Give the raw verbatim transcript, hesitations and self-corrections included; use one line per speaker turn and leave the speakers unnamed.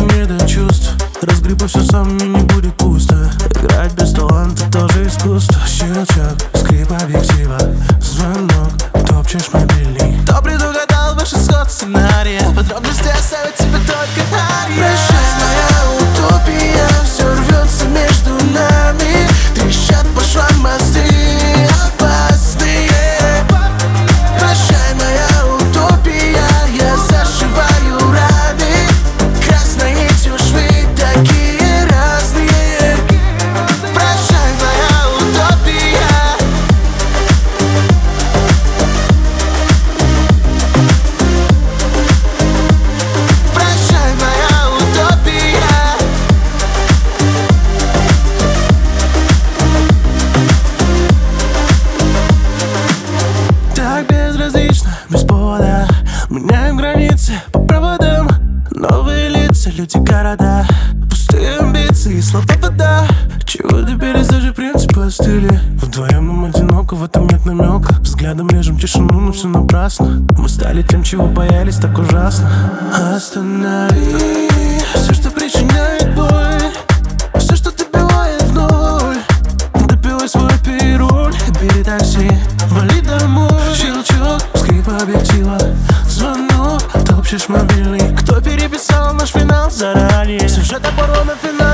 не до чувств. Разгребу все сам, мне не будет пусто. Играть без таланта тоже искусство. Щелчок, скрип объектива, звонок, топчешь мобильный. Кто предугадал ваш исход сценария? Подробности оставят тебе только ария. Прощай, моя утопия, все рвется между нами. Трещат по швам мосты опасные. Прощай, моя утопия, я зашиваю раны. Красной нитью швы такие разные. Прощай, моя утопия. Прощай, моя утопия. Так безразлично, без повода. Меняем границы по проводам. Новые лица, люди, города. Пустые амбиции, слова вода. Чего добились, даже принципы остыли. Вдвоем нам одиноко, в этом нет намека. Взглядом режем тишину, но все напрасно. Мы стали тем, чего боялись так ужасно. Останови все, что причиняет боль, все, что добивает в ноль. Допивай свой пируль, бери такси, вали домой. Щелчок, скрип объектива, звонок, топчешь мобильный. Кто переписал наш финал заранее? Сюжет оборона финал.